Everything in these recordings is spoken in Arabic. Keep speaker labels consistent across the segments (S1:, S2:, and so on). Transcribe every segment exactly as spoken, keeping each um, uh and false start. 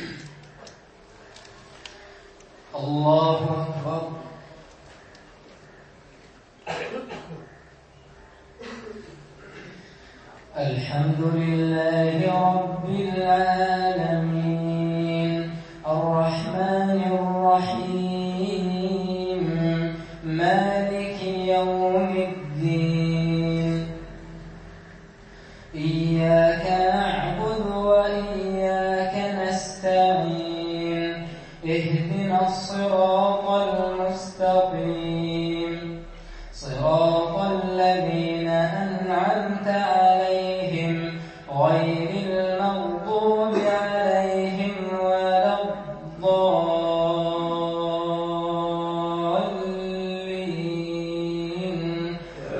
S1: الله أكبر. الحمد لله رب العالمين الرحمن الرحيم مالك يوم الدين إياك نعبد وإياك نستعين اهدنا الصراط المستقيم صراط الذين أنعمت عليهم غير المغضوب عليهم ولا الضالين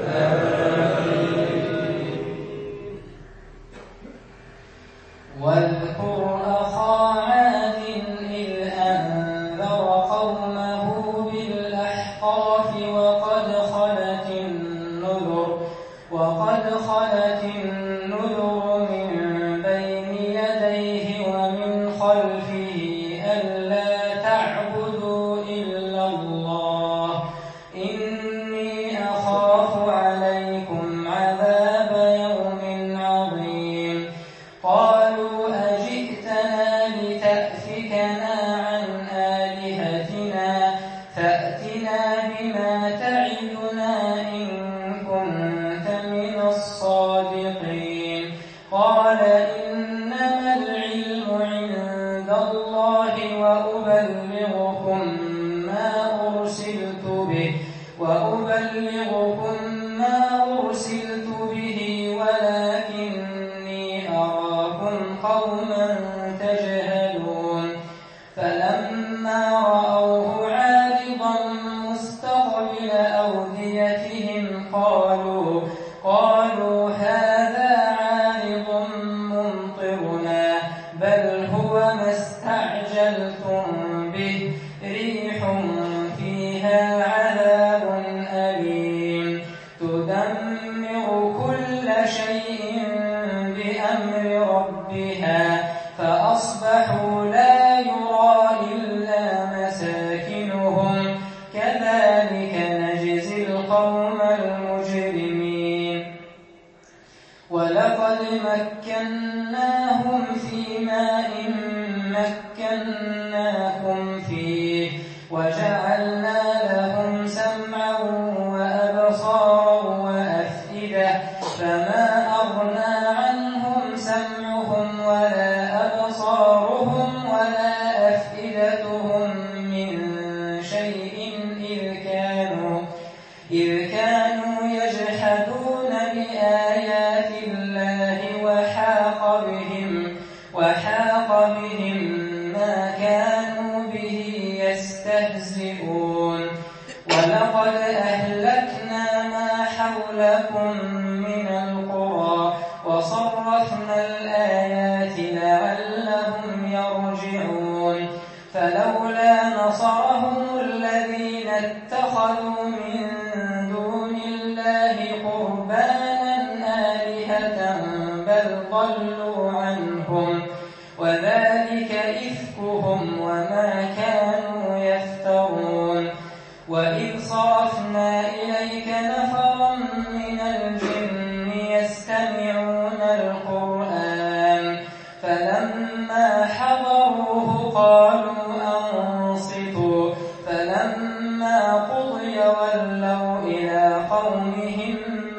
S1: واذكر أخا عاد إذ أنذر قومه بالأحقاف وقد خلت النذر وقد خلت النذر من بين يديه ومن خلفه ألا تعبدوا إلا الله إني أخاف عليكم عذاب يوم عظيم قالوا أجئتنا لتأفكنا عن آلهتنا فأتنا بما تعدنا إن كنت من الصادقين قال إنما العلم عند الله وأبلغكم ما أرسلت به وأبلغكم ما أرسلت به ولكني أراكم قوما تجهلون فلما رأوه عارضا مستقبل أوديتهم قالوا قالوا هذا عارض ممطرنا بل هو ما استعجلتم به ريح فيها عذاب أليم تدمر كل شيء بأمر ربها فأصبحوا لا يرى إلا مساكنهم كذلك نجزي القوم المجرمين ولقد مكناهم في ماء مكناكم فيه وجعلنا لهم سمعا وأبصارا وأفئدة فما أغنى عنهم سمعهم ولا أبصارهم ولا أفئدتهم من شيء إذ كانوا إذ كانوا يجحدون بآيات الله وحاق بهم وحاق بهم ما كانوا به يستهزئون ولقد أهلكنا ما حولكم من القرى وصرفنا الآيات لعلهم يرجعون فلولا نصرهم الذين اتخذوا من دون الله قربانا آلهة بل ضلوا عنهم وذلك إفكهم وما كانوا يفترون وإذ صرفنا إليك نفرا من الجن يستمعون القرآن فلما حضروه قالوا أنصتوا فلما قضي ولوا إلى قومهم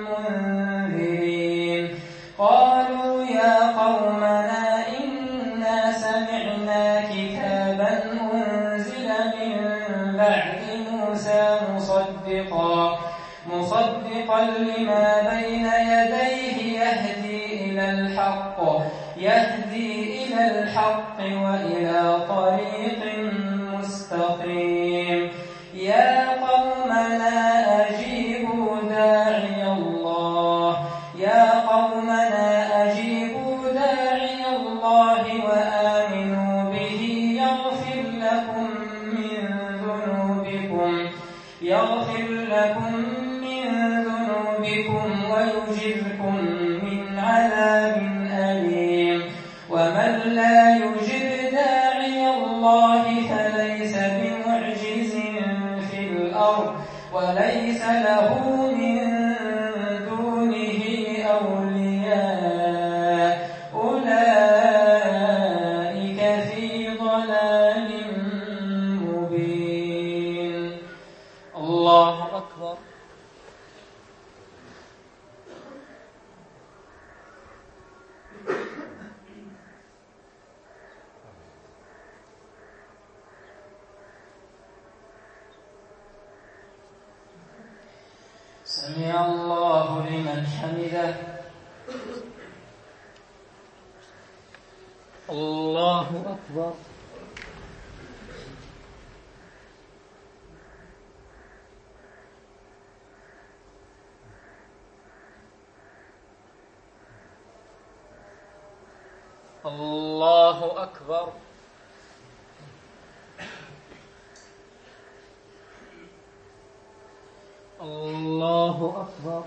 S1: منذرين قالوا يا قومنا إنا سمعنا كتابا أنزل من بعد موسى مصدقا مصدقا لما بين يديه يهدي إلى الحق يهدي إلى الحق وإلى طريق مستقيم يا قومنا أجيبوا داعي الله يا قومنا أجيبوا داعي الله وآمنوا به يغفر لكم من ذنوبكم يغفر لكم من ذنوبكم ويجركم من عذاب أليم ومن لا يجب داعي سمع الله لمن حمده.
S2: الله أكبر. الله أكبر. الله أكبر.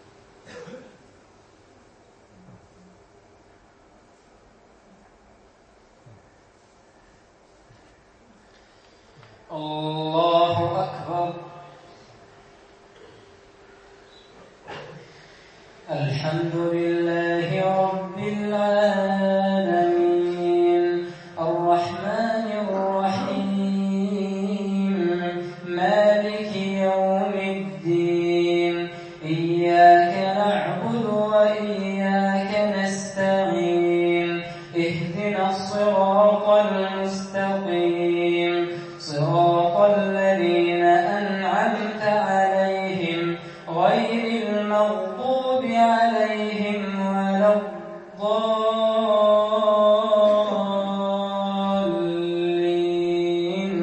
S1: الله أكبر. الحمد لله رب العالمين الرحمن الرحيم مالك يوم الدين إياك نعبد وإياك نستعين اهدنا الصراط المستقيم صراط الذين أنعمت عليهم غير المغضوب عليهم ولا الضالين.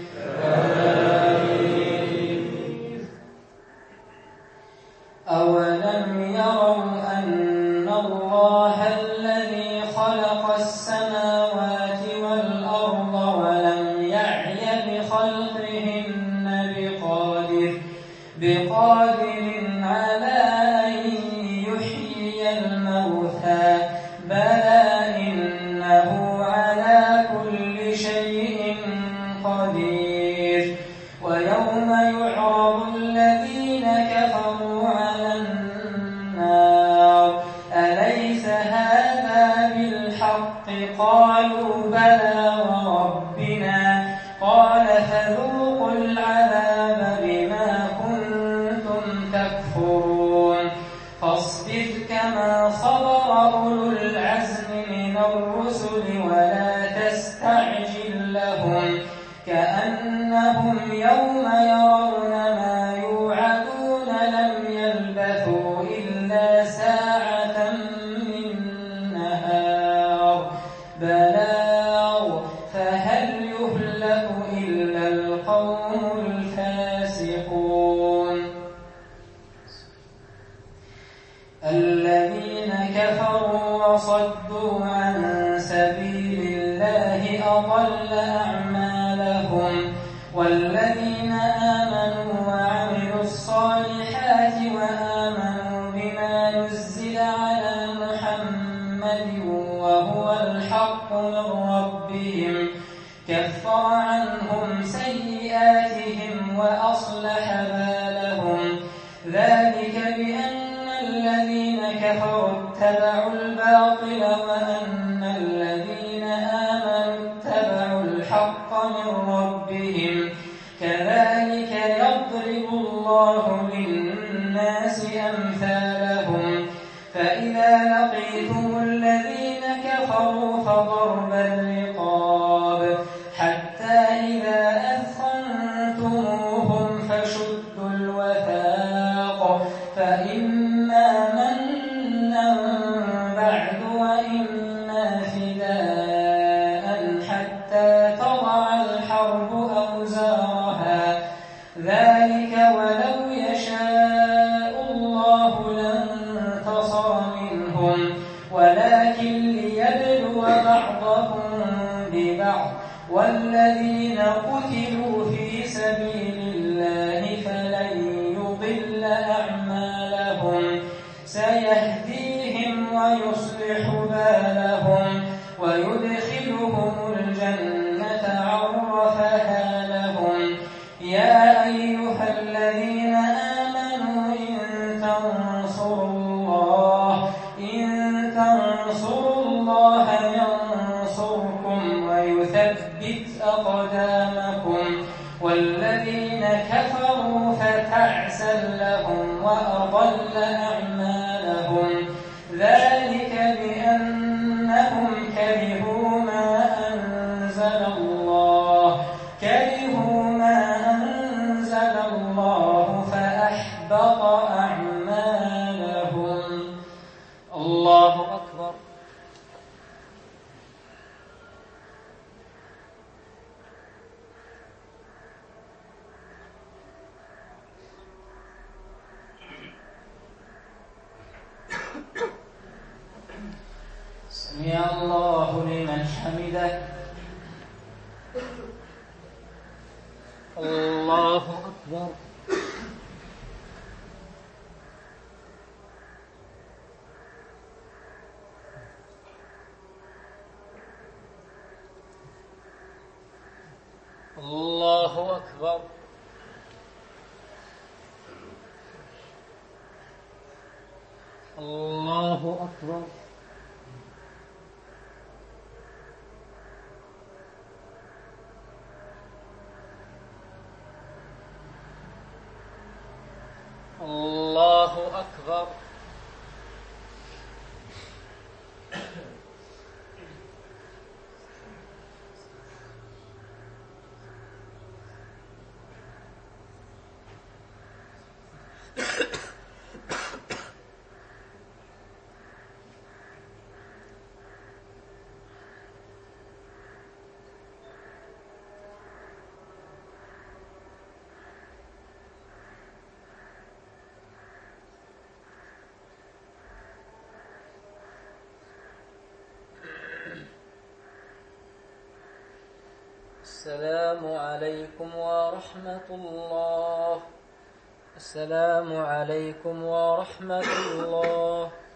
S1: أولم يروا أن الله الذي خلق السماوات والأرض ولم يعي بخلقهن بقادر بقادر على أن يحيي الموتى بلى إنه على كل شيء قدير. ويوم يعرض الذين كفروا على النار أليس هذا بالحق قالوا بلى وربنا قال فذوقوا العذاب بما كنتم تكفرون. فاصبر كما صبر أولو العزم من الرسل ولا تستعجل لهم كأنهم يوم يرون ما يوعدون لم يلبثوا إلا ساعة من نهار بلاغ فهل يهلك إلا القوم الفاسقون. الذين كفروا وصدوا عن سبيل الله أضل أعمالهم والذين آمنوا وعملوا الصالحات وآمنوا بما نزل على محمد وهو الحق من ربهم كفر عنهم سيئاتهم وأصلح بالهم ذلك بأن الذين كفروا اتبعوا الباطل وأن الذين آمنوا اتبعوا الحق من ربهم كذلك يضرب الله للناس أمثالهم. فإذا لقيتم الذين كفروا فضرب الرقاب حتى إذا أثخنتموهم فشدوا الوثاق فإما منا بعد وإما فداء حتى تضع الحرب أوزارها ذلك ولو يشاء الله لانتصر منهم ولكن ليبلو بعضكم ببعض والذين قتلوا في سبيل الله فلن يضل أعمالهم سيهديهم ويصلح بالهم ويدخلهم الجنة عرفها لهم. يا أيها الذين آمنوا إن تنصروا الله إن تنصروا الله ينصركم ويثبت أقدامكم والذين كفروا فتعسا لهم وأضل أعمالهم ذلك بأنهم كرهوا ما أنزل الله كرهوا ما أنزل الله فأحبط
S2: الله أكبر. الله أكبر. الله أكبر. السلام عليكم ورحمة الله. السلام عليكم ورحمة الله.